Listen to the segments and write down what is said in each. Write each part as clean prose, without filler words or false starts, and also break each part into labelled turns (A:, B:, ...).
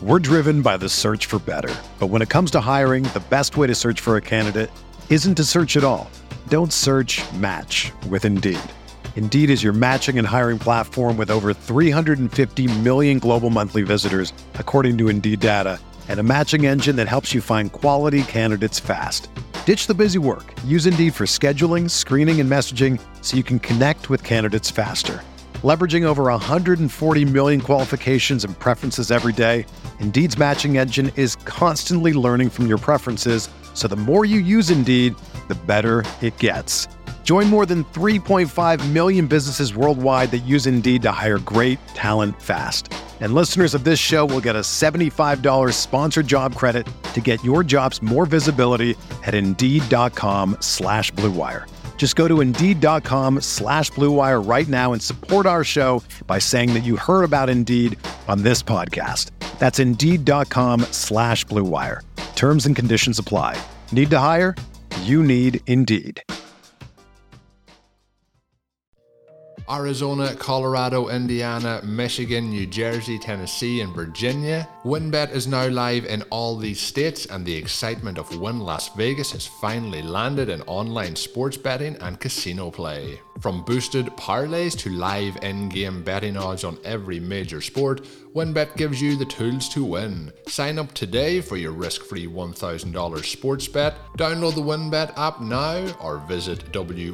A: We're driven by the search for better. But when it comes to hiring, the best way to search for a candidate isn't to search at all. Don't search, match with Indeed. Indeed is your matching and hiring platform with over 350 million global monthly visitors, according to Indeed data, and a matching engine that helps you find quality candidates fast. Ditch the busy work. Use Indeed for scheduling, screening, and messaging so you can connect with candidates faster. Leveraging over 140 million qualifications and preferences every day, Indeed's matching engine is constantly learning from your preferences, so the more you use Indeed, the better it gets. Join more than 3.5 million businesses worldwide that use Indeed to hire great talent fast. And listeners of this show will get a $75 sponsored job credit to get your jobs more visibility at Indeed.com/Blue Wire. Just go to Indeed.com/Blue Wire right now and support our show by saying that you heard about Indeed on this podcast. That's Indeed.com/Blue Wire. Terms and conditions apply. Need to hire? You need Indeed.
B: Arizona, Colorado, Indiana, Michigan, New Jersey, Tennessee, and Virginia. WynnBET is now live in all these states, and the excitement of Wynn Las Vegas has finally landed in online sports betting and casino play. From boosted parlays to live in-game betting odds on every major sport, WynnBET gives you the tools to win. Sign up today for your risk-free $1,000 sports bet. Download the WynnBET app now or visit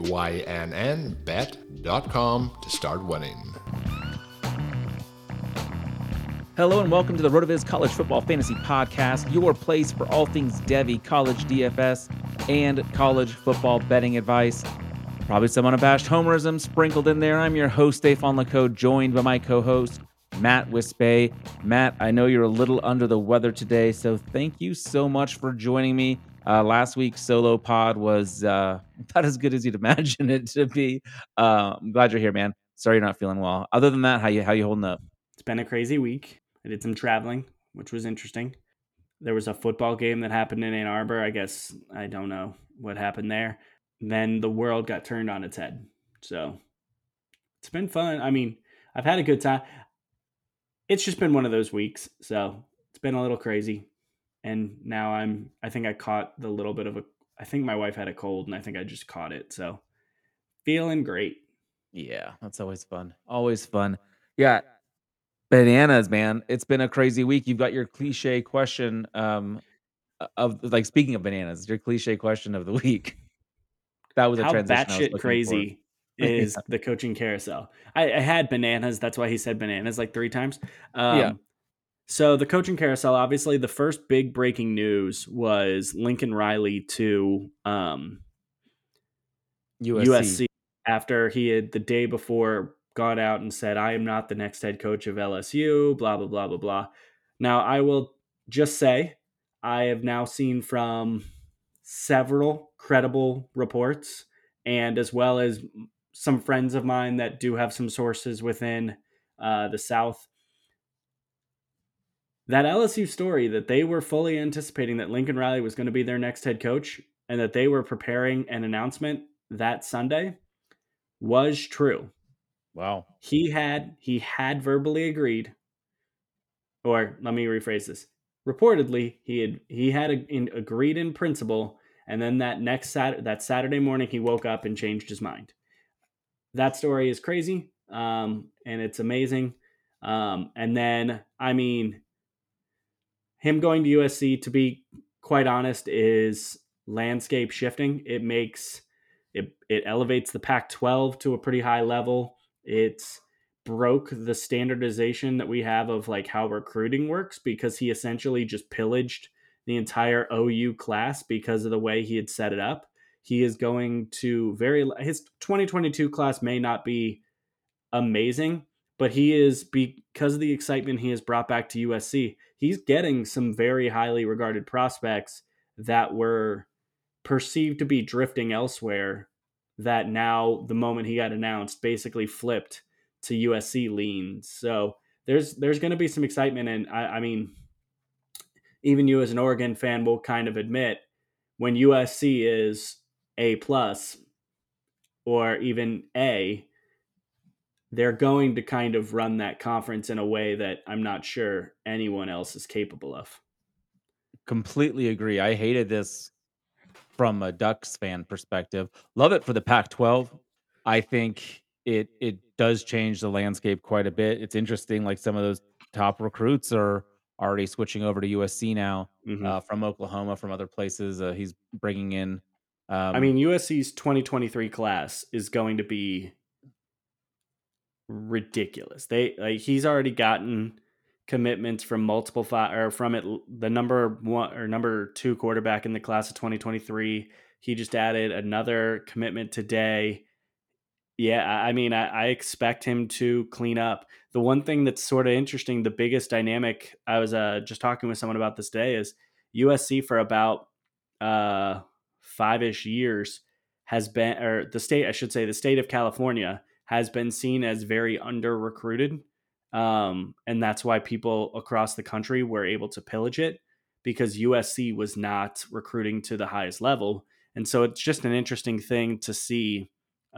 B: wynnbet.com to start winning.
C: Hello and welcome to the RotoViz College Football Fantasy Podcast, your place for all things Devy, college DFS, and college football betting advice. Probably some unabashed homerism sprinkled in there. I'm your host, Stefan Leco, joined by my co-host, Matt Wispay. Matt, I know you're a little under the weather today, so thank you so much for joining me. Last week's solo pod was about as good as you'd imagine it to be. I'm glad you're here, man. Sorry you're not feeling well. Other than that, how you holding up?
D: It's been a crazy week. I did some traveling, which was interesting. There was a football game that happened in Ann Arbor. I guess I don't know what happened there. Then the world got turned on its head. So it's been fun. I mean, I've had a good time. It's just been one of those weeks. So it's been a little crazy. And now I think I caught I think my wife had a cold and I think I just caught it. So feeling great.
C: Yeah, that's always fun. Always fun. Yeah. Bananas, man. It's been a crazy week. You've got your cliche question of like, speaking of bananas, your cliche question of the week. That was a
D: How
C: transition I was
D: batshit
C: looking
D: crazy
C: for.
D: is the coaching carousel. I had bananas. That's why he said bananas like 3 times.
C: Yeah.
D: So the coaching carousel, obviously the first big breaking news was Lincoln Riley to USC after he had the day before gone out and said, I am not the next head coach of LSU, blah, blah, blah, blah, blah. Now, I will just say I have now seen from several credible reports and as well as some friends of mine that do have some sources within the South, that LSU story that they were fully anticipating that Lincoln Riley was going to be their next head coach and that they were preparing an announcement that Sunday was true.
C: Wow.
D: He had verbally agreed, or let me rephrase this. Reportedly, he had agreed in principle, and then that Saturday morning he woke up and changed his mind. That story is crazy, and it's amazing. And then, I mean, him going to USC, to be quite honest, is landscape shifting. It makes it elevates the Pac-12 to a pretty high level. It's broke the standardization that we have of like how recruiting works because he essentially just pillaged the entire OU class because of the way he had set it up. He is going to his 2022 class may not be amazing, but he is, because of the excitement he has brought back to USC, he's getting some very highly regarded prospects that were perceived to be drifting elsewhere that now, the moment he got announced, basically flipped to USC leans. So there's going to be some excitement. And I mean, even you as an Oregon fan will kind of admit when USC is A+ or even A, they're going to kind of run that conference in a way that I'm not sure anyone else is capable of.
C: Completely agree. I hated this from a Ducks fan perspective. Love it for the Pac-12. I think it does change the landscape quite a bit. It's interesting, like some of those top recruits are already switching over to USC now,
D: Mm-hmm.
C: from Oklahoma, from other places. He's bringing in,
D: I
C: um,
D: mean, USC's 2023 class is going to be ridiculous. He's already gotten commitments from multiple or from it the number one or number two quarterback in the class of 2023. He just added another commitment today. Yeah, I mean, I expect him to clean up. The one thing that's sort of interesting, the biggest dynamic, I was just talking with someone about this today, is USC for about 5-ish years has been, or the state, I should say, the state of California has been seen as very under recruited. And that's why people across the country were able to pillage it, because USC was not recruiting to the highest level. And so it's just an interesting thing to see.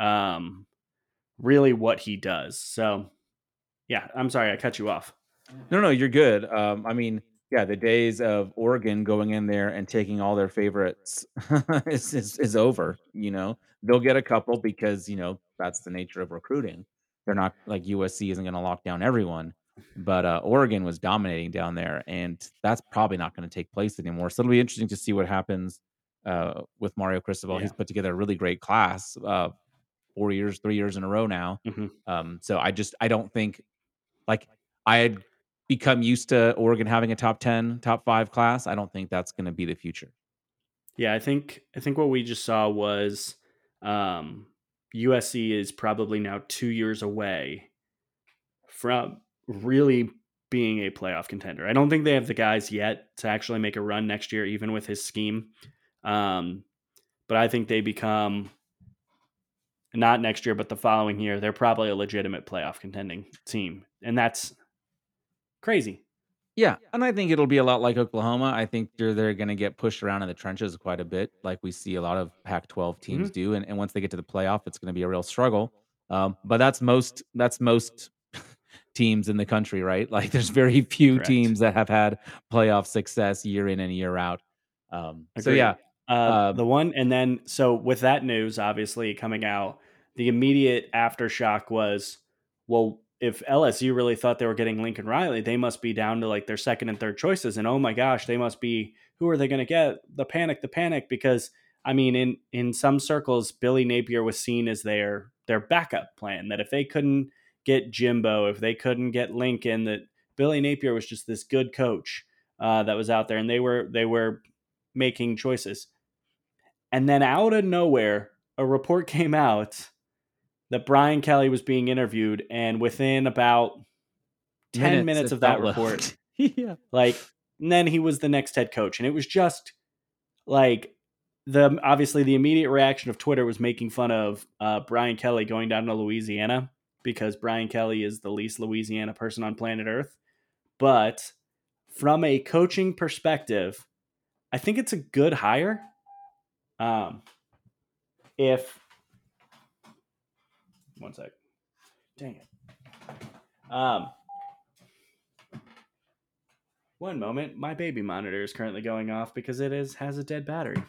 D: Really what he does. So, yeah, I'm sorry I cut you off.
C: No, no, you're good. I mean, yeah, the days of Oregon going in there and taking all their favorites is over. They'll get a couple because that's the nature of recruiting. They're not like USC isn't going to lock down everyone, but Oregon was dominating down there, and that's probably not going to take place anymore. So it'll be interesting to see what happens with Mario Cristobal.
D: Yeah.
C: He's put together a really great class, 4 years, 3 years in a row now.
D: Mhm.
C: So I don't think like I had become used to Oregon having a top 10, top 5 class. I don't think that's gonna be the future.
D: Yeah, I think what we just saw was um, USC is probably now 2 years away from really being a playoff contender. I don't think they have the guys yet to actually make a run next year, even with his scheme. Um, but I think they become, not next year, but the following year, they're probably a legitimate playoff contending team. And that's crazy.
C: Yeah, and I think it'll be a lot like Oklahoma. I think they're gonna get pushed around in the trenches quite a bit, like we see a lot of Pac-12 teams
D: Mhm.
C: do, and once they get to the playoff, it's gonna be a real struggle. But that's most teams in the country, right? Like, there's very few
D: Correct.
C: teams that have had playoff success year in and year out. So yeah,
D: Agreed. The
C: um,
D: one, and then so with that news obviously coming out, the immediate aftershock was, well, if LSU really thought they were getting Lincoln Riley, they must be down to like their second and third choices, and oh my gosh, they must be. Who are they going to get? The panic, because I mean, in some circles, Billy Napier was seen as their backup plan. That if they couldn't get Jimbo, if they couldn't get Lincoln, that Billy Napier was just this good coach that was out there, and they were making choices. And then out of nowhere, a report came out that Brian Kelly was being interviewed, and within about 10
C: minutes
D: minutes
C: it
D: of that
C: felt
D: report,
C: like. Yeah.
D: like, and then he was the next head coach. And it was just like, obviously the immediate reaction of Twitter was making fun of Brian Kelly going down to Louisiana, because Brian Kelly is the least Louisiana person on planet Earth. But from a coaching perspective, I think it's a good hire. Um, if One sec. Dang it. One moment. My baby monitor is currently going off because it has a dead battery.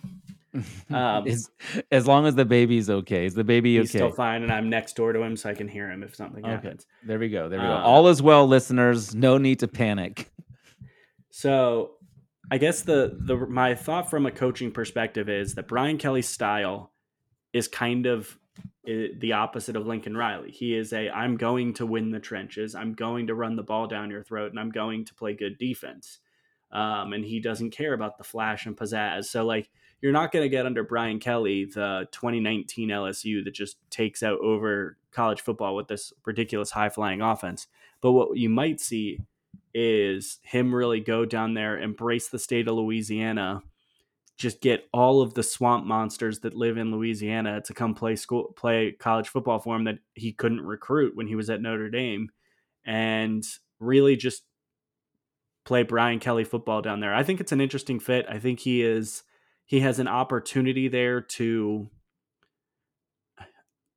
C: As long as the baby's okay. Is the baby
D: He's still
C: okay?
D: fine, and I'm next door to him, so I can hear him if something
C: Okay.
D: happens.
C: There we go. There we go.
D: Um,
C: All is well, listeners. No need to panic.
D: So I guess the my thought from a coaching perspective is that Brian Kelly's style is kind of the opposite of Lincoln Riley. He is I'm going to win the trenches. I'm going to run the ball down your throat, and I'm going to play good defense. And he doesn't care about the flash and pizzazz. So like, you're not going to get under Brian Kelly the 2019 LSU that just takes out over college football with this ridiculous high flying offense. But what you might see is him really go down there, embrace the state of Louisiana, just get all of the swamp monsters that live in Louisiana to come play college football for him that he couldn't recruit when he was at Notre Dame, and really just play Brian Kelly football down there. I think it's an interesting fit. I think he has an opportunity there to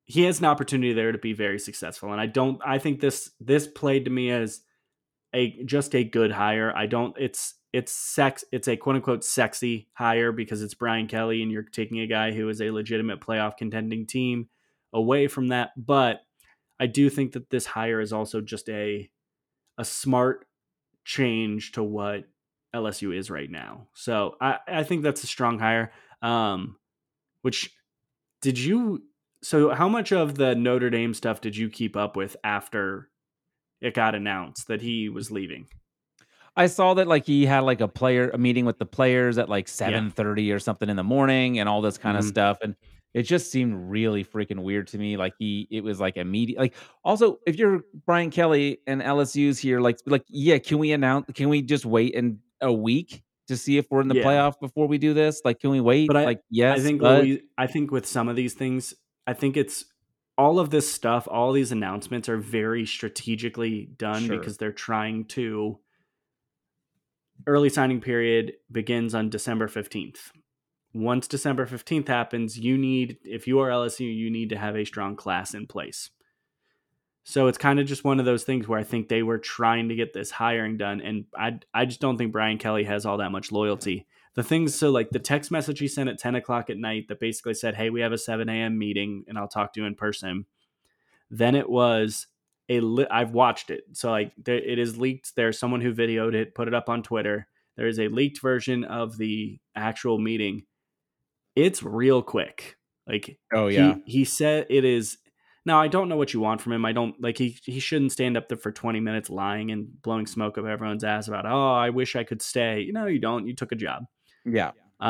D: he has an opportunity there to be very successful. And I think this played to me as just a good hire. It's a quote unquote sexy hire because it's Brian Kelly and you're taking a guy who is a legitimate playoff contending team away from that. But I do think that this hire is also just a smart change to what LSU is right now. So I think that's a strong hire. Which did you? So how much of the Notre Dame stuff did you keep up with after it got announced that he was leaving?
C: I saw that like he had like a meeting with the players at like
D: Yeah.
C: 7:30 or something in the morning and all this kind of
D: Mhm.
C: stuff. And it just seemed really freaking weird to me. Like it was like immediate. Like also, if you're Brian Kelly and LSU's here, yeah, can we just wait in a week to see if we're in the
D: Yeah.
C: playoff before we do this? Like, can we wait?
D: But
C: Like, yes, but
D: I think with some of these things, I think it's all of this stuff, all these announcements are very strategically done
C: sure.
D: because they're trying to early signing period begins on December 15th. Once December 15th happens, if you are LSU, you need to have a strong class in place. So it's kind of just one of those things where I think they were trying to get this hiring done. And I just don't think Brian Kelly has all that much loyalty. So like the text message he sent at 10 o'clock at night that basically said, hey, we have a 7 a.m. meeting and I'll talk to you in person. Then it was I've watched it. So like it is leaked. There's someone who videoed it, put it up on Twitter. There is a leaked version of the actual meeting. It's real quick. Like
C: Oh yeah.
D: he said it is. Now I don't know what you want from him. I don't like he shouldn't stand up there for 20 minutes lying and blowing smoke up everyone's ass about, oh, I wish I could stay. No, you don't. You took a job.
C: Yeah.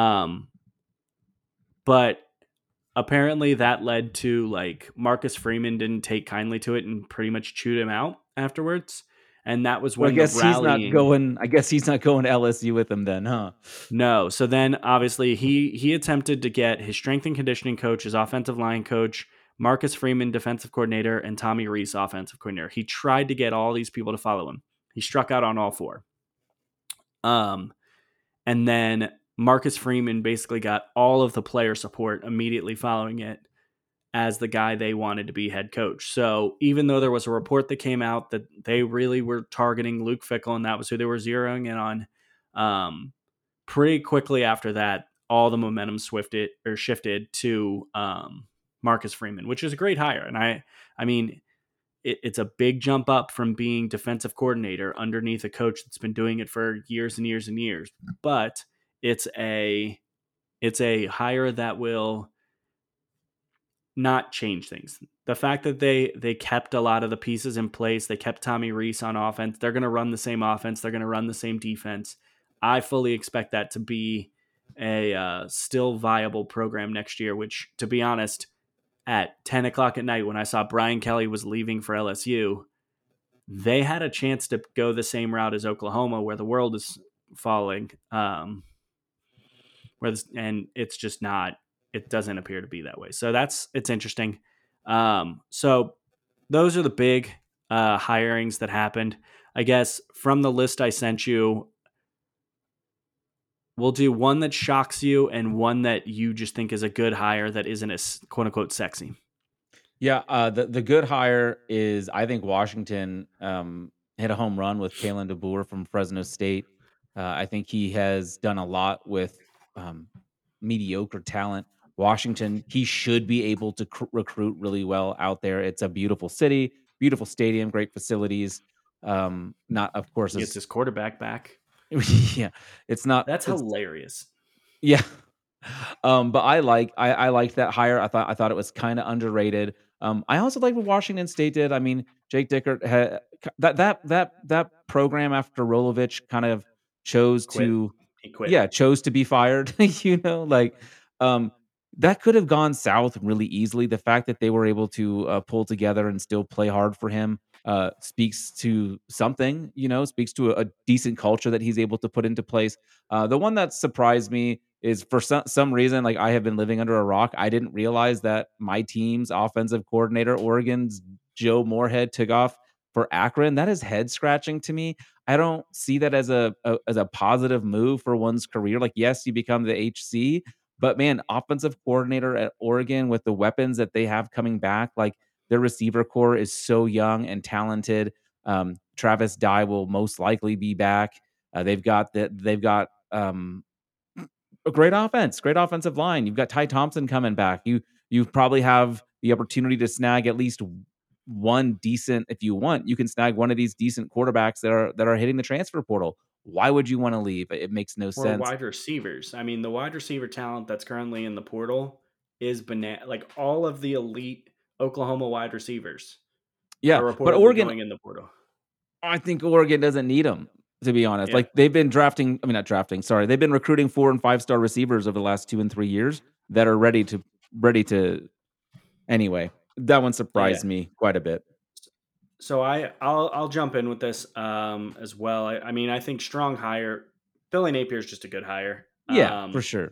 D: But apparently that led to like Marcus Freeman didn't take kindly to it and pretty much chewed him out afterwards. And that was
C: Well,
D: when the rallying.
C: I guess he's not going to LSU with them then, huh?
D: No. So then obviously he attempted to get his strength and conditioning coach, his offensive line coach, Marcus Freeman, defensive coordinator, and Tommy Rees, offensive coordinator. He tried to get all these people to follow him. He struck out on all four. And then Marcus Freeman basically got all of the player support immediately following it as the guy they wanted to be head coach. So even though there was a report that came out that they really were targeting Luke Fickell and that was who they were zeroing in on, pretty quickly after that, all the momentum shifted to Marcus Freeman, which is a great hire. And I mean, it's a big jump up from being defensive coordinator underneath a coach that's been doing it for years and years and years. But it's a hire that will not change things. The fact that they kept a lot of the pieces in place, they kept Tommy Rees on offense. They're going to run the same offense. They're going to run the same defense. I fully expect that to be a still viable program next year, which, to be honest, at 10 o'clock at night when I saw Brian Kelly was leaving for LSU, they had a chance to go the same route as Oklahoma, where the world is falling. And it's just not, it doesn't appear to be that way. So it's interesting. So those are the big hirings that happened. I guess from the list I sent you, we'll do one that shocks you and one that you just think is a good hire that isn't as quote unquote sexy.
C: Yeah, the good hire is, I think, Washington hit a home run with Kalen DeBoer from Fresno State. I think he has done a lot with mediocre talent. Washington, he should be able to recruit really well out there. It's a beautiful city, beautiful stadium, great facilities. Not, of course,
D: He gets his quarterback back.
C: yeah, it's not.
D: That's hilarious.
C: Yeah. But I liked that hire. I thought it was kind of underrated. I also like what Washington State did. I mean, Jake Dickert had that program after Rolovich kind of chose to be fired. That could have gone south really easily. The fact that they were able to pull together and still play hard for him speaks to something. Speaks to a decent culture that he's able to put into place. The one that surprised me is, for some reason, like, I have been living under a rock. I didn't realize that my team's offensive coordinator, Oregon's Joe Moorhead, took off for Akron. That is head scratching to me. I don't see that as a positive move for one's career. Like, yes, you become the HC, But man, offensive coordinator at Oregon with the weapons that they have coming back, like their receiver core is so young and talented. Travis Dye will most likely be back. They've got a great offense, great offensive line. You've got Ty Thompson coming back. You probably have the opportunity to snag at least one decent, if you want, you can snag one of these decent quarterbacks that are hitting the transfer portal. Why would you want to leave? It makes no
D: Or
C: sense.
D: wide receivers. I mean, the wide receiver talent that's currently in the portal is banana. Like all of the elite Oklahoma wide receivers
C: Yeah,
D: are
C: but
D: reportedly
C: Oregon,
D: going in the portal.
C: I think Oregon doesn't need them, to be honest.
D: Yeah.
C: Like they've been not drafting, sorry. They've been recruiting 4 and 5-star receivers over the last 2 and 3 years that are ready to anyway. That one surprised me quite a bit.
D: So I'll jump in with this as well. I mean, I think strong hire. Billy Napier is just a good hire.
C: Yeah, for sure.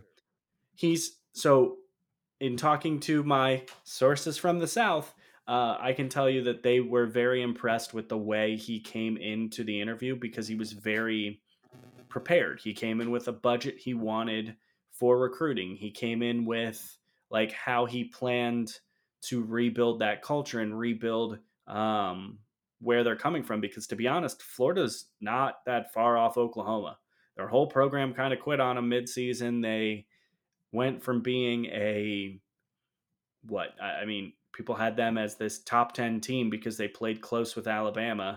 D: In talking to my sources from the South, I can tell you that they were very impressed with the way he came into the interview because he was very prepared. He came in with a budget he wanted for recruiting. He came in with like how he planned to rebuild that culture and rebuild where they're coming from. Because to be honest, Florida's not that far off Oklahoma. Their whole program kind of quit on them midseason. They went from being people had them as this top 10 team because they played close with Alabama.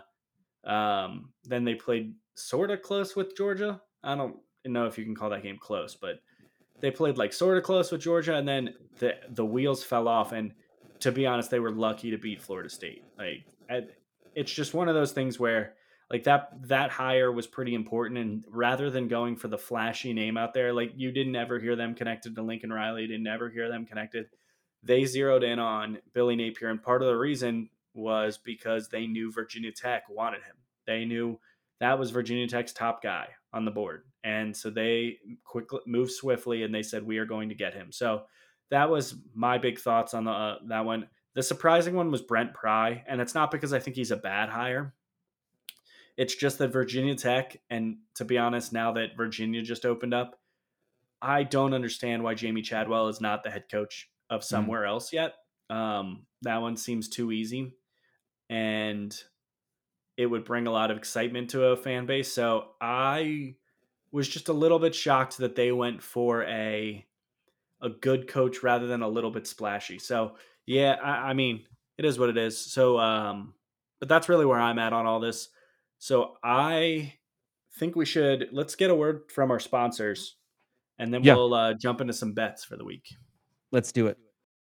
D: Then they played sort of close with Georgia. I don't know if you can call that game close, but they played like sort of close with Georgia, and then the wheels fell off. And to be honest, they were lucky to beat Florida State. It's just one of those things where like that hire was pretty important. And rather than going for the flashy name out there, like you didn't ever hear them connected to Lincoln Riley, you didn't ever hear them connected. They zeroed in on Billy Napier. And part of the reason was because they knew Virginia Tech wanted him. They knew that was Virginia Tech's top guy on the board. And so they quickly moved swiftly and they said, we are going to get him. So that was my big thoughts on that one. The surprising one was Brent Pry. And it's not because I think he's a bad hire. It's just that Virginia Tech, and to be honest, now that Virginia just opened up, I don't understand why Jamie Chadwell is not the head coach of somewhere else yet. That one seems too easy, and it would bring a lot of excitement to a fan base. So I was just a little bit shocked that they went for a good coach rather than a little bit splashy. So yeah, I mean, it is what it is. So, but that's really where I'm at on all this. So I think let's get a word from our sponsors, and then we'll jump into some bets for the week.
C: Let's do it.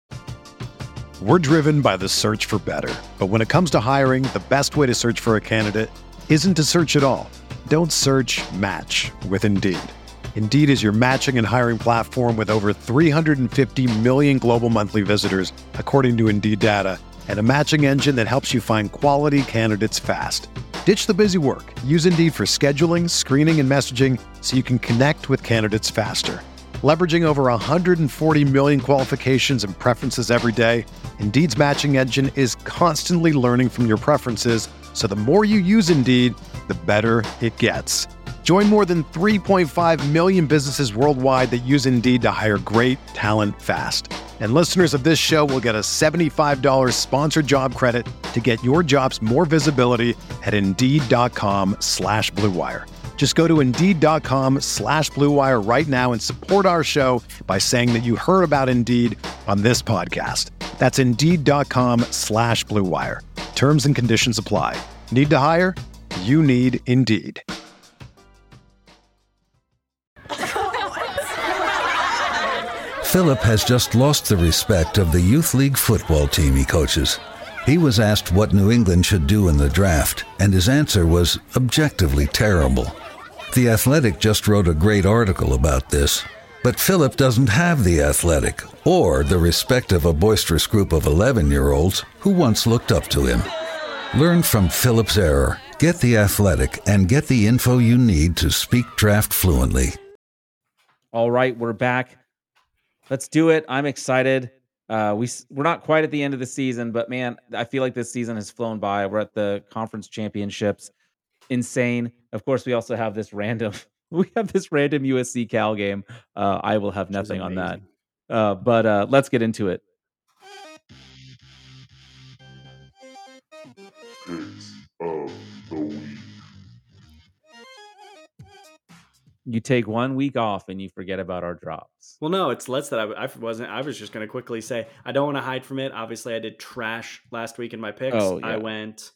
A: We're driven by the search for better. But when it comes to hiring, the best way to search for a candidate isn't to search at all. Don't search, match with Indeed. Indeed is your matching and hiring platform with over 350 million global monthly visitors, according to Indeed data, and a matching engine that helps you find quality candidates fast. Ditch the busy work. Use Indeed for scheduling, screening, and messaging so you can connect with candidates faster. Leveraging over 140 million qualifications and preferences every day, Indeed's matching engine is constantly learning from your preferences, so the more you use Indeed, the better it gets. Join more than 3.5 million businesses worldwide that use Indeed to hire great talent fast. And listeners of this show will get a $75 sponsored job credit to get your jobs more visibility at Indeed.com/Blue Wire. Just go to Indeed.com/Blue Wire right now and support our show by saying that you heard about Indeed on this podcast. That's Indeed.com/Blue Wire. Terms and conditions apply. Need to hire? You need Indeed.
E: Philip has just lost the respect of the youth league football team he coaches. He was asked what New England should do in the draft, and his answer was objectively terrible. The Athletic just wrote a great article about this, but Philip doesn't have the Athletic or the respect of a boisterous group of 11-year-olds who once looked up to him. Learn from Philip's error. Get the Athletic and get the info you need to speak draft fluently.
C: All right, we're back. Let's do it. I'm excited. We're not quite at the end of the season, but man, I feel like this season has flown by. We're at the conference championships. Insane. Of course, we also have this random We have this random USC Cal game. I will have
D: Which is
C: nothing on that.
D: amazing.
C: But let's get into it.
F: Picks of the week.
C: You take 1 week off and you forget about our drops.
D: Well, no, it's less that I wasn't. I was just going to quickly say I don't want to hide from it. Obviously, I did trash last week in my picks.
C: Oh, yeah.
D: I went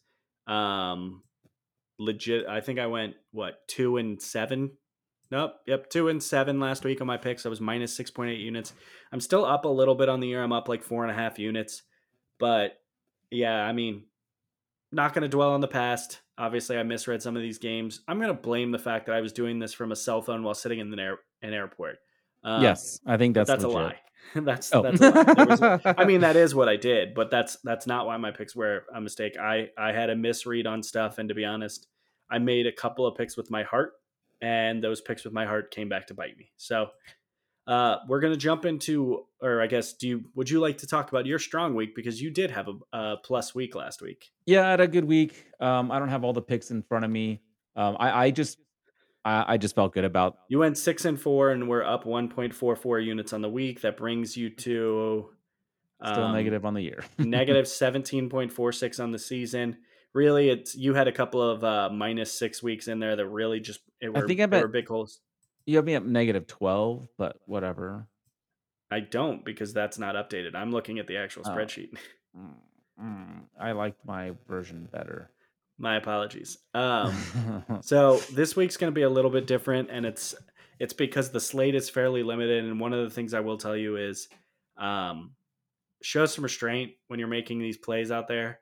D: legit. I think I went 2-7. Nope. Yep. 2-7 last week on my picks. I was minus 6.8 units. I'm still up a little bit on the year. I'm up like 4.5 units. But yeah, I mean, not going to dwell on the past. Obviously, I misread some of these games. I'm going to blame the fact that I was doing this from a cell phone while sitting in an airport.
C: Yes, I think
D: But
C: that's
D: that's
C: legit.
D: a lie. That's
C: Oh.
D: a lie. I mean, that is what I did, but that's not why my picks were a mistake. I had a misread on stuff, and to be honest, I made a couple of picks with my heart, and those picks with my heart came back to bite me. So we're gonna jump into, or I guess, would you like to talk about your strong week, because you did have a plus week last week?
C: Yeah, I had a good week. I don't have all the picks in front of me. I just felt good about.
D: You went 6-4, and we're up 1.44 units on the week. That brings you to
C: Still negative on the year.
D: negative 17.46 on the season. Really, you had a couple of minus 6 weeks in there that really just they were big holes.
C: You have me up negative 12, but whatever.
D: I don't, because that's not updated. I'm looking at the actual spreadsheet.
C: I liked my version better.
D: My apologies. So this week's going to be a little bit different, and it's because the slate is fairly limited. And one of the things I will tell you is, show some restraint when you're making these plays out there.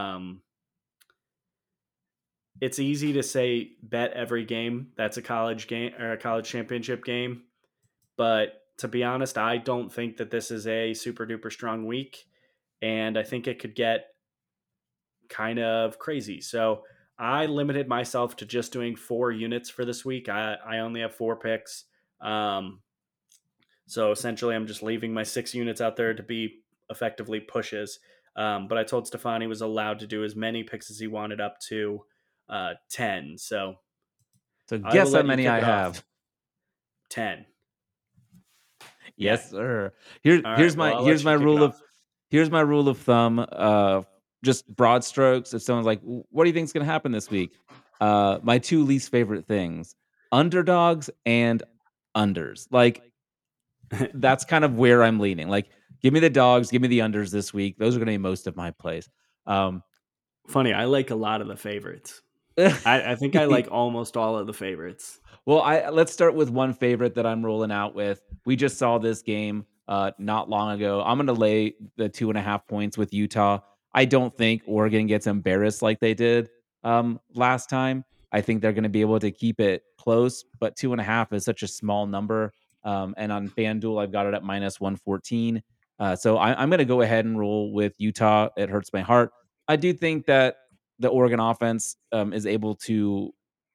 D: It's easy to say bet every game. That's a college game or a college championship game. But to be honest, I don't think that this is a super duper strong week. And I think it could get kind of crazy. So I limited myself to just doing 4 units for this week. I only have 4 picks. So essentially I'm just leaving my 6 units out there to be effectively pushes. But I told Stefan he was allowed to do as many picks as he wanted, up to 10. So
C: guess how many I have.
D: 10.
C: Yes, sir. Here's my rule of thumb. Just broad strokes. If someone's like, "What do you think is going to happen this week?" My 2 least favorite things: underdogs and unders. Like, that's kind of where I'm leaning. Like, give me the dogs, give me the unders this week. Those are going to be most of my plays.
D: Funny, I like a lot of the favorites. I think I like almost all of the favorites.
C: Well, let's start with one favorite that I'm rolling out with. We just saw this game not long ago. I'm going to lay the 2.5 points with Utah. I don't think Oregon gets embarrassed like they did last time. I think they're going to be able to keep it close, but 2.5 is such a small number. And on FanDuel, I've got it at minus 114. So I'm going to go ahead and roll with Utah. It hurts my heart. I do think that the Oregon offense is able to,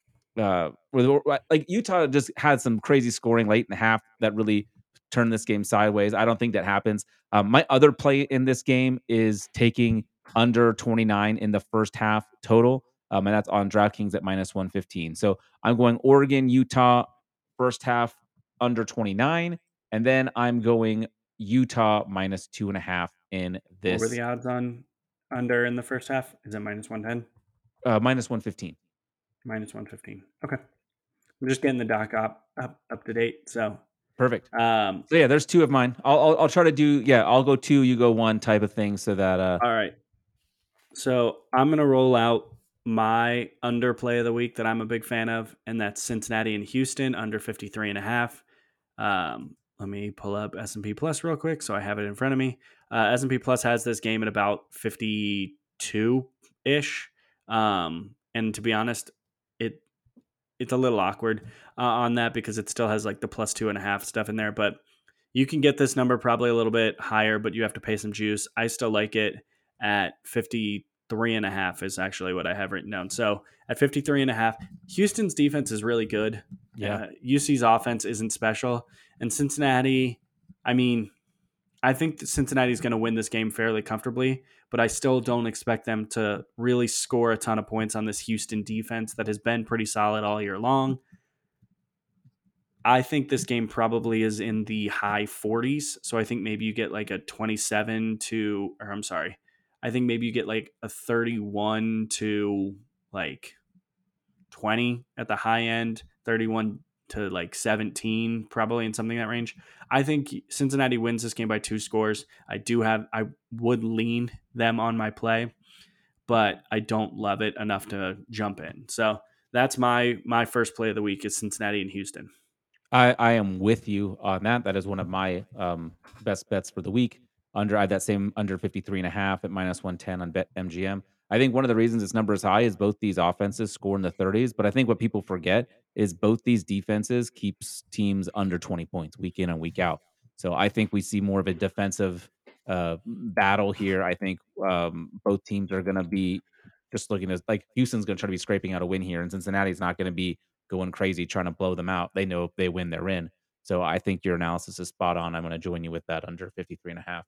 C: like, Utah just had some crazy scoring late in the half that really turned this game sideways. I don't think that happens. My other play in this game is taking under 29 in the first half total, and that's on DraftKings at minus 115. So I'm going Oregon, Utah, first half under 29, and then I'm going Utah minus 2.5 in this.
D: What were the odds on under in the first half? Is it minus 110?
C: Minus 115.
D: Minus 115. Okay. I'm just getting the doc up to date. So
C: perfect. So yeah, there's 2 of mine. I'll try to do, I'll go 2, you go 1 type of thing, so that
D: all right. So I'm gonna roll out my underplay of the week that I'm a big fan of, and that's Cincinnati and Houston under 53.5. Let me pull up S&P Plus real quick so I have it in front of me. S&P Plus has this game at about 52-ish. And to be honest, it's a little awkward on that, because it still has like the plus 2.5 stuff in there. But you can get this number probably a little bit higher, but you have to pay some juice. I still like it at 53.5 is actually what I have written down. So at 53.5, Houston's defense is really good.
C: Yeah.
D: UC's offense isn't special. And Cincinnati, I mean, I think that Cincinnati's going to win this game fairly comfortably, but I still don't expect them to really score a ton of points on this Houston defense that has been pretty solid all year long. I think this game probably is in the high 40s. So I think maybe you get like a 27 to, or I'm sorry, I think maybe you get like a 31 to like 20 at the high end, 31 to like 17, probably in something in that range. I think Cincinnati wins this game by 2 scores. I would lean them on my play, but I don't love it enough to jump in. So that's my first play of the week is Cincinnati and Houston.
C: I am with you on that. That is one of my best bets for the week. I have that same under 53.5 at -110 on BetMGM. I think one of the reasons this number is high is both these offenses score in the 30s, but I think what people forget is both these defenses keeps teams under 20 points week in and week out. So I think we see more of a defensive battle here. I think both teams are going to be just looking at, like, Houston's going to try to be scraping out a win here, and Cincinnati's not going to be going crazy trying to blow them out. They know if they win, they're in. So I think your analysis is spot on. I'm going to join you with that under 53.5.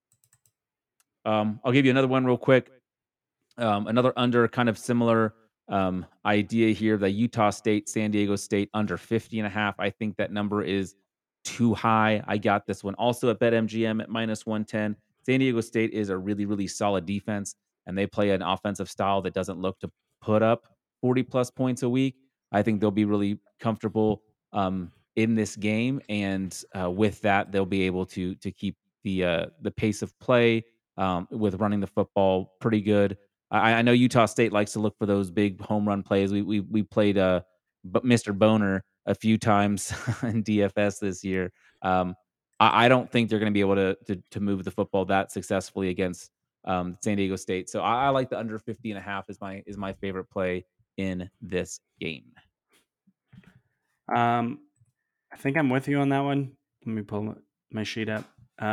C: I'll give you another one real quick. Another under, kind of similar idea here. The Utah State, San Diego State under 50.5. I think that number is too high. I got this one also at BetMGM at -110. San Diego State is a really, really solid defense, and they play an offensive style that doesn't look to put up 40 plus points a week. I think they'll be really comfortable in this game, and with that, they'll be able to keep the pace of play with running the football pretty good. I know Utah State likes to look for those big home run plays. We played Mr. Boner a few times in DFS this year. I don't think they're going to be able to move the football that successfully against San Diego State. So I like the under 50.5 is my favorite play in this game.
D: I think I'm with you on that one. Let me pull my sheet up.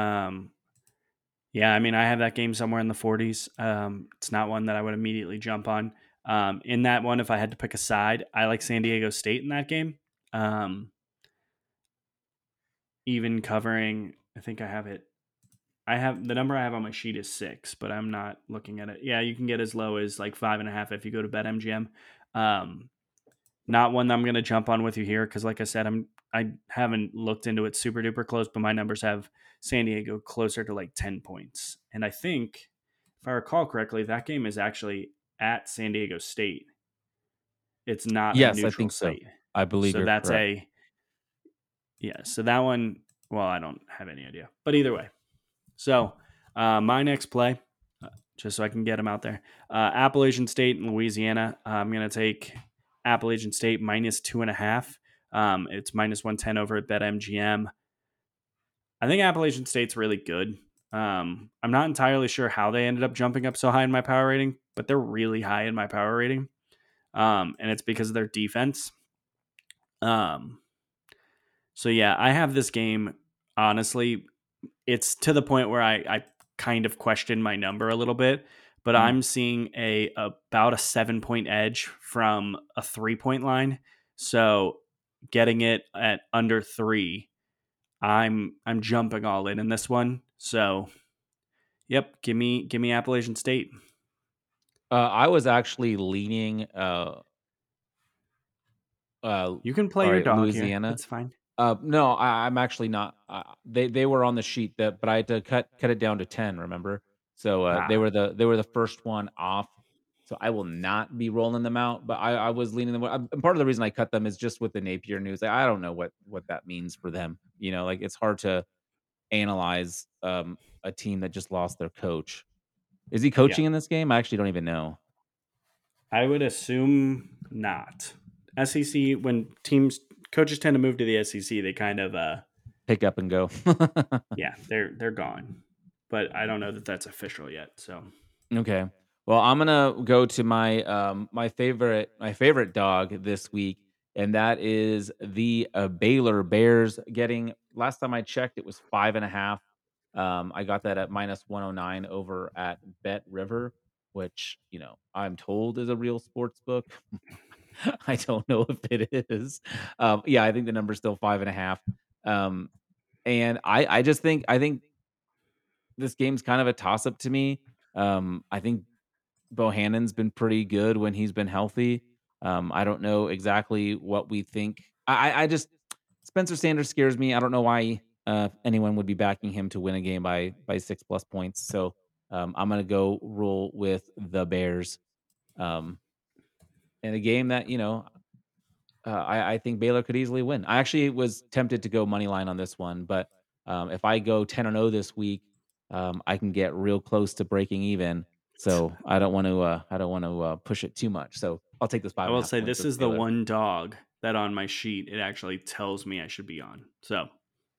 D: Yeah, I mean, I have that game somewhere in the 40s. It's not one that I would immediately jump on. In that one, if I had to pick a side, I like San Diego State in that game. Even covering, I think I have it. I have the number I have on my sheet is 6, but I'm not looking at it. Yeah, you can get as low as like 5.5 if you go to BetMGM. Not one that I'm going to jump on with you here because, like I said, I haven't looked into it super duper close, but my numbers have San Diego closer to like 10 points. And I think, if I recall correctly, that game is actually at San Diego State. It's not
C: Yes,
D: a neutral
C: I think
D: site.
C: so. I believe
D: so. That's correct. So that one. Well, I don't have any idea, but either way. So my next play, just so I can get them out there, Appalachian State and Louisiana. I'm going to take Appalachian State -2.5. It's -110 over at BetMGM. I think Appalachian State's really good. I'm not entirely sure how they ended up jumping up so high in my power rating, but they're really high in my power rating. And it's because of their defense. So yeah, I have this game, honestly, it's to the point where I kind of question my number a little bit, but I'm seeing about a 7-point edge from a 3-point line. So getting it at under 3, I'm jumping all in this one. So yep, give me Appalachian State.
C: I was actually leaning
D: you can play your dog
C: Louisiana.
D: Here. It's fine.
C: No, I'm actually not. They were on the sheet but I had to cut it down to 10. Remember, so they were the first one off. So I will not be rolling them out. But I was leaning them. And part of the reason I cut them is just with the Napier news. I don't know what that means for them. Like it's hard to analyze a team that just lost their coach. Is he coaching in this game? I actually don't even know.
D: I would assume not. SEC, when coaches tend to move to the SEC, they kind of
C: pick up and go.
D: Yeah, they're gone. But I don't know that that's official yet. So
C: okay. Well, I'm gonna go to my my favorite dog this week, and that is the Baylor Bears. Getting, last time I checked, it was 5.5. I got that at -109 over at Bet River, which I'm told is a real sports book. I don't know if it is. Yeah, I think the number's still 5.5. And I think this game's kind of a toss up to me. I think Bohannon's been pretty good when he's been healthy. I don't know exactly what we think. I just, it's Spencer Sanders scares me. I don't know why anyone would be backing him to win a game by 6+ points. So I'm gonna go roll with the Bears. In a game that I think Baylor could easily win. I actually was tempted to go money line on this one, but if I go 10-0 this week, I can get real close to breaking even. So I don't want to push it too much. So I'll take this
D: I
C: five and a
D: will
C: half
D: say
C: points
D: this
C: with
D: is the
C: Baylor.
D: one dog that on my sheet it actually tells me I should be on. So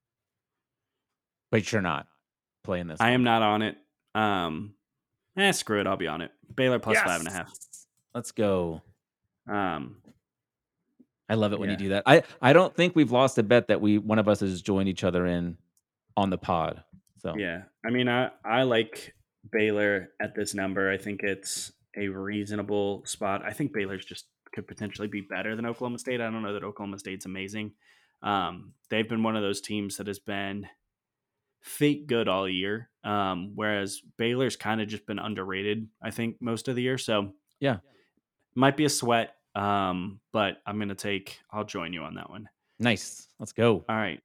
C: But you're not playing this.
D: I
C: one.
D: am not on it. Screw it. I'll be on it. Baylor plus 5.5.
C: Let's go.
D: Um,
C: I love it when you
D: Yeah.
C: do that. I don't think we've lost a bet that one of us has joined each other in on the pod. So
D: yeah. I mean, I like Baylor at this number. I think it's a reasonable spot. I think Baylor's just could potentially be better than Oklahoma State. I don't know that Oklahoma State's amazing. They've been one of those teams that has been fake good all year. Whereas Baylor's kind of just been underrated, I think, most of the year. So
C: yeah,
D: might be a sweat. But I'll join you on that one.
C: nice. Let's go.
D: All right.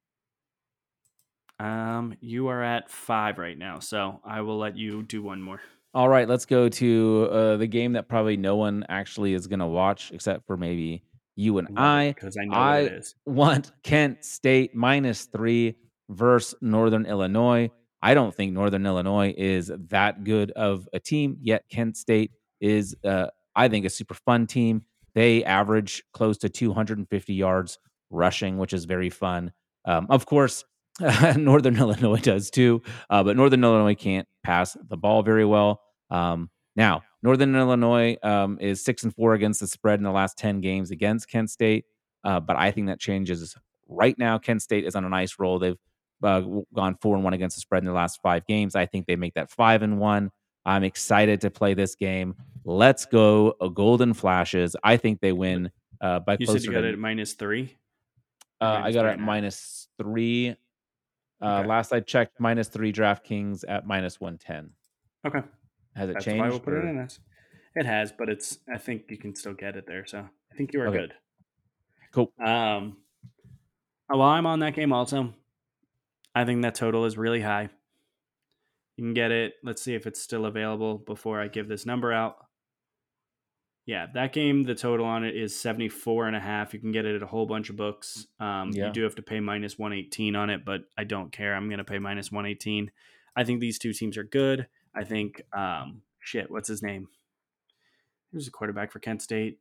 D: You are at 5 right now, so I will let you do one more.
C: All right, let's go to the game that probably no one actually is going to watch except for maybe you and I.
D: Because I know what it is.
C: Want Kent State -3 versus Northern Illinois. I don't think Northern Illinois is that good of a team, yet Kent State is, I think, a super fun team. They average close to 250 yards rushing, which is very fun. Of course, Northern Illinois does too, but Northern Illinois can't pass the ball very well. Now, Northern Illinois is 6-4 against the spread in the last 10 games against Kent State, but I think that changes right now. Kent State is on a nice roll. They've gone 4-1 against the spread in the last 5 games. I think they make that 5-1. I'm excited to play this game. Let's go, Golden Flashes. I think they win by
D: You
C: closer
D: said you got
C: to
D: it at -3?
C: I got it at
D: -3.5?
C: -3.
D: Okay.
C: Last I checked, -3 DraftKings at -110.
D: Okay.
C: Has it
D: That's
C: changed?
D: why we'll put it
C: or-
D: in this. It has, but I think you can still get it there. So I think you are
C: Okay.
D: good.
C: Cool.
D: While I'm on that game also, I think that total is really high. You can get it. Let's see if it's still available before I give this number out. Yeah, that game, the total on it is 74.5. You can get it at a whole bunch of books. You do have to pay -118 on it, but I don't care. I'm going to pay -118. I think these two teams are good. I think, what's his name? Who's the quarterback for Kent State?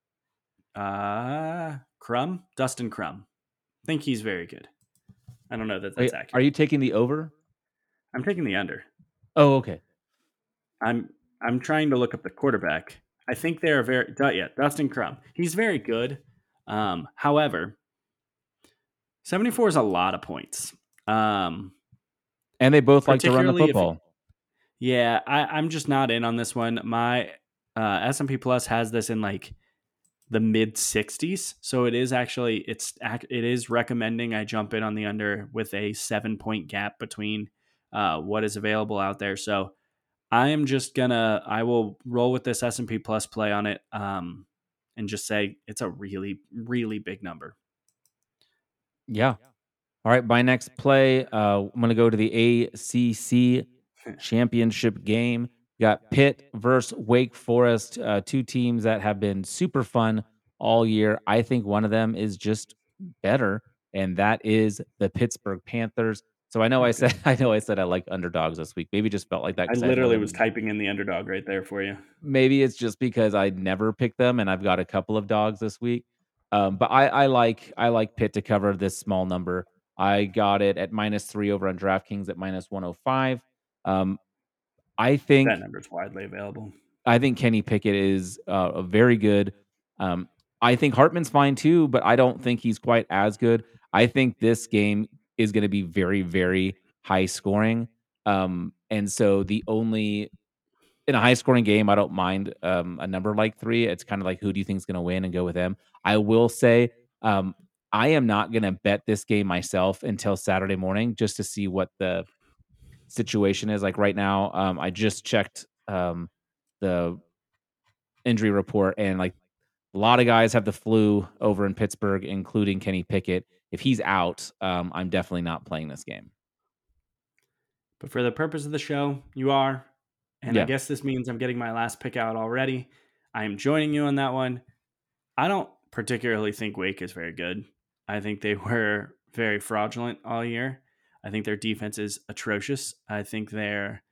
D: Crum? Dustin Crum. I think he's very good. I don't know that that's accurate.
C: Are you taking the over?
D: I'm taking the under.
C: Oh, okay.
D: I'm trying to look up the quarterback. I think they are Dustin Crum. He's very good. However, 74 is a lot of points.
C: And they both like to run the football.
D: I'm just not in on this one. My S&P Plus has this in like the mid 60s, so it is actually it is recommending I jump in on the under with a 7-point gap between what is available out there. So I will roll with this S&P Plus play on it, and just say it's a really, really big number.
C: Yeah. All right. My next play, I'm going to go to the ACC championship game. Got Pitt versus Wake Forest, two teams that have been super fun all year. I think one of them is just better, and that is the Pittsburgh Panthers. So I know I said I like underdogs this week. Maybe just felt like that.
D: I literally was typing in the underdog right there for you.
C: Maybe it's just because I never pick them, and I've got a couple of dogs this week. But I like Pitt to cover this small number. I got it at -3 over on DraftKings at -105. I think
D: that number is widely available.
C: I think Kenny Pickett is very good. I think Hartman's fine too, but I don't think he's quite as good. I think this game is going to be very, very high scoring. And so in a high scoring game, I don't mind a number like 3. It's kind of like, who do you think is going to win, and go with them. I will say, I am not going to bet this game myself until Saturday morning just to see what the situation is. Like right now, I just checked the injury report, and like A lot of guys have the flu over in Pittsburgh, including Kenny Pickett. If he's out, I'm definitely not playing this game.
D: But for the purpose of the show, you are. And I
C: Yeah.
D: guess this means I'm getting my last pick out already. I am joining you on that one. I don't particularly think Wake is very good. I think they were very fraudulent all year. I think their defense is atrocious. I think their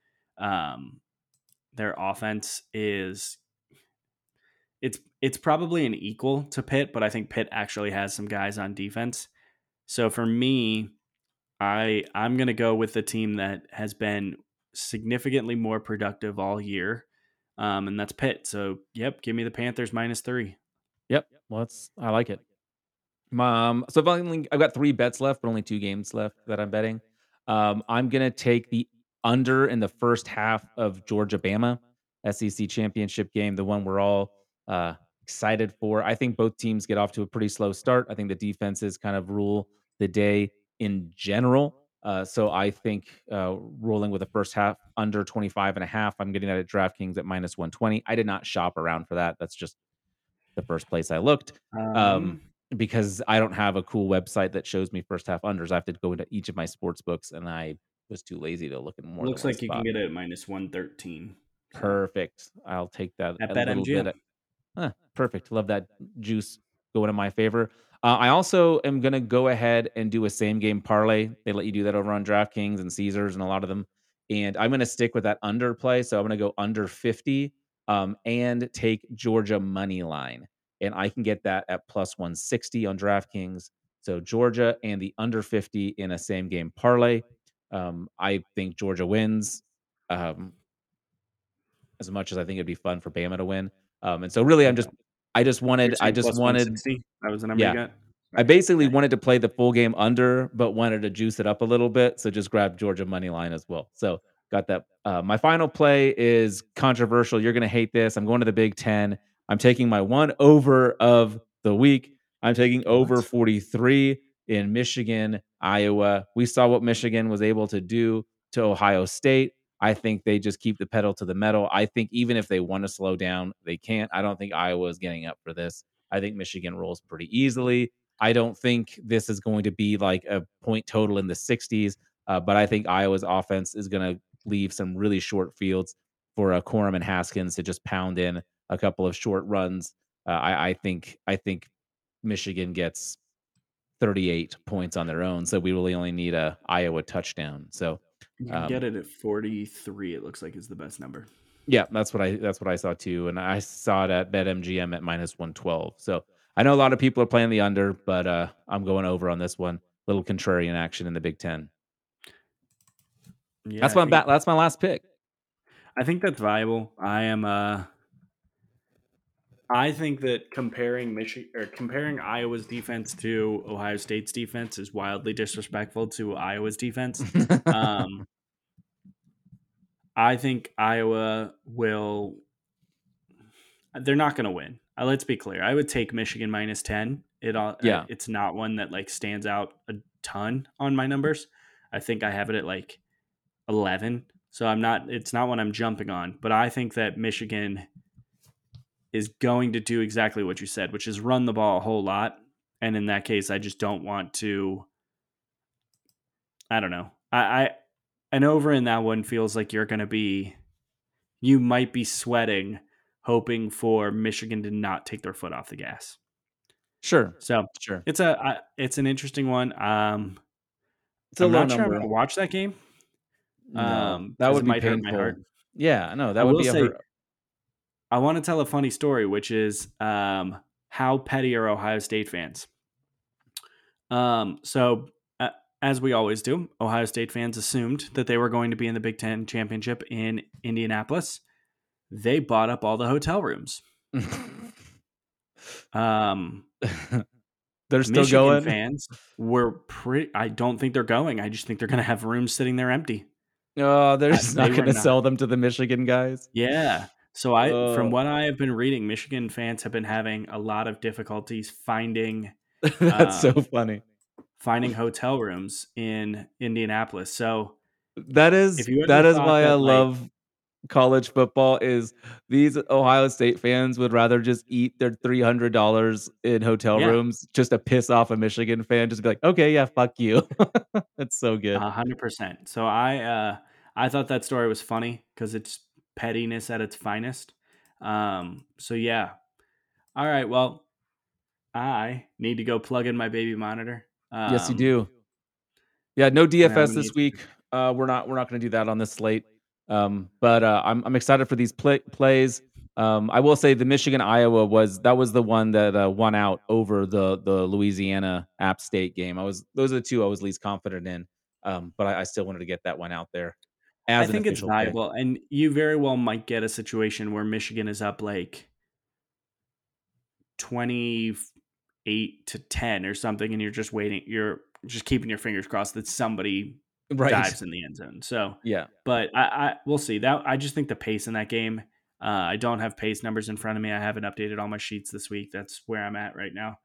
D: offense is it's probably an equal to Pitt, but I think Pitt actually has some guys on defense. So for me, I'm going to go with the team that has been significantly more productive all year, and that's Pitt. So, yep, give me the Panthers -3.
C: Yep. Well, I like it. So I've got 3 bets left, but only 2 games left that I'm betting. I'm gonna take the under in the first half of Georgia-Bama SEC championship game, the one we're all excited for. I think both teams get off to a pretty slow start. I think the defenses kind of rule the day in general. So I think rolling with the first half under 25.5, I'm getting that at DraftKings at -120. I did not shop around for that. That's just the first place I looked. Because I don't have a cool website that shows me first half unders. I have to go into each of my sports books, and I was too lazy to look at more
D: Looks
C: than one
D: like you
C: spot.
D: can get it at -113.
C: Perfect. I'll take that
D: At
C: a little
D: BetMGM.
C: bit. Perfect. Love that juice going in my favor. I also am going to go ahead and do a same game parlay. They let you do that over on DraftKings and Caesars and a lot of them. And I'm going to stick with that under play. So I'm going to go under 50 and take Georgia money line. And I can get that at +160 on DraftKings. So Georgia and the under 50 in a same game parlay. I think Georgia wins. As much as I think it'd be fun for Bama to win. And so really I just
D: You're
C: wanted
D: saying +160? That was the number you
C: yeah.
D: got?
C: I
D: Okay.
C: basically wanted to play the full game under, but wanted to juice it up a little bit. So just grab Georgia money line as well. So got that. My final play is controversial. You're going to hate this. I'm going to the Big Ten. I'm taking my one over of the week. I'm taking over
D: What?
C: 43 in Michigan, Iowa. We saw what Michigan was able to do to Ohio State. I think they just keep the pedal to the metal. I think even if they want to slow down, they can't. I don't think Iowa is getting up for this. I think Michigan rolls pretty easily. I don't think this is going to be like a point total in the 60s, but I think Iowa's offense is going to leave some really short fields for Corum and Haskins to just pound in a couple of short runs. I think Michigan gets 38 points on their own, so we really only need a Iowa touchdown. So
D: You can get it at 43, it looks like is the best number.
C: yeah, that's what I saw too, and I saw it at BetMGM at -112. So I know a lot of people are playing the under, but I'm going over on this one. Little contrarian action in the Big Ten.
D: Yeah,
C: That's my last pick.
D: I think that's viable. I think that comparing Iowa's defense to Ohio State's defense is wildly disrespectful to Iowa's defense. I think Iowa will. They're not going to win. Let's be clear. I would take Michigan -10.
C: Yeah.
D: It's not one that like stands out a ton on my numbers. I think I have it at like 11. So it's not one I'm jumping on, but I think that Michigan is going to do exactly what you said, which is run the ball a whole lot. And in that case, I just don't want to. I don't know. An over in that one feels like you might be sweating, hoping for Michigan to not take their foot off the gas.
C: Sure.
D: So
C: Sure.
D: it's an interesting one.
C: It's a
D: I'm
C: low
D: not sure I'm
C: number.
D: going to watch that game.
C: No, that would
D: it
C: be
D: might hurt
C: painful.
D: my heart.
C: Yeah, no, that
D: I
C: would
D: will
C: be a
D: say,
C: hurt.
D: I want to tell a funny story, which is how petty are Ohio State fans? So as we always do, Ohio State fans assumed that they were going to be in the Big Ten championship in Indianapolis. They bought up all the hotel rooms.
C: They're still
D: Michigan
C: going.
D: fans were I don't think they're going. I just think they're going to have rooms sitting there empty.
C: Oh, they're just not
D: They
C: going
D: were
C: to
D: not.
C: sell them to the Michigan guys.
D: Yeah. So from what I have been reading, Michigan fans have been having a lot of difficulties finding
C: That's so funny.
D: finding hotel rooms in Indianapolis. So
C: That is
D: if you ever
C: why
D: thought
C: I
D: that, like,
C: love college football is these Ohio State fans would rather just eat their $300 in hotel
D: Yeah.
C: rooms just to piss off a Michigan fan, just be like, okay, yeah, fuck you. That's so good.
D: 100%. So I thought that story was funny because it's pettiness at its finest. So yeah. All right. Well, I need to go plug in my baby monitor.
C: Yes, you do. Yeah, no
D: and I'm
C: DFS
D: gonna
C: this
D: need
C: week. We're not going to do that on this slate. But I'm excited for these plays. I will say the Michigan Iowa was the one that won out over the Louisiana App State game. Those are the two I was least confident in. But I still wanted to get that one out there
D: I
C: as an
D: think it's
C: official pick.
D: valuable, and you very well might get a situation where Michigan is up like 28-10 or something, and you're just waiting. You're just keeping your fingers crossed that somebody
C: Right.
D: dives in the end zone. So
C: Yeah.
D: but I we'll see that. I just think the pace in that game. I don't have pace numbers in front of me. I haven't updated all my sheets this week. That's where I'm at right now.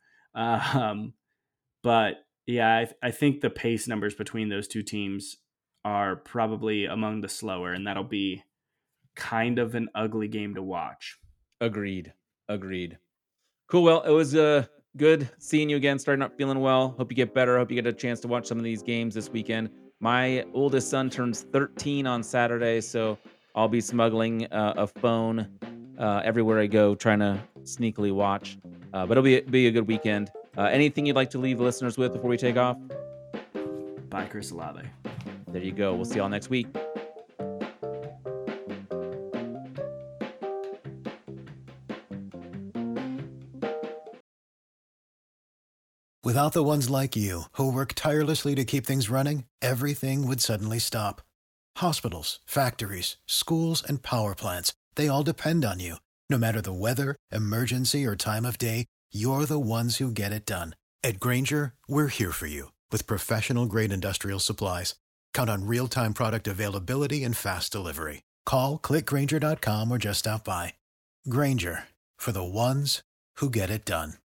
D: But yeah, I think the pace numbers between those two teams are probably among the slower, and that'll be kind of an ugly game to watch.
C: Agreed. Cool. Well, it was good seeing you again, starting up feeling well. Hope you get better. Hope you get a chance to watch some of these games this weekend. My oldest son turns 13 on Saturday, so I'll be smuggling a phone everywhere I go, trying to sneakily watch. But it'll be a good weekend. Anything you'd like to leave the listeners with before we take off?
D: Bye, Chris Olave.
C: There you go. We'll see y'all next week.
G: Without the ones like you, who work tirelessly to keep things running, everything would suddenly stop. Hospitals, factories, schools, and power plants, they all depend on you. No matter the weather, emergency, or time of day, you're the ones who get it done. At Grainger, we're here for you with professional-grade industrial supplies. Count on real-time product availability and fast delivery. Call, click Grainger.com, or just stop by. Grainger, for the ones who get it done.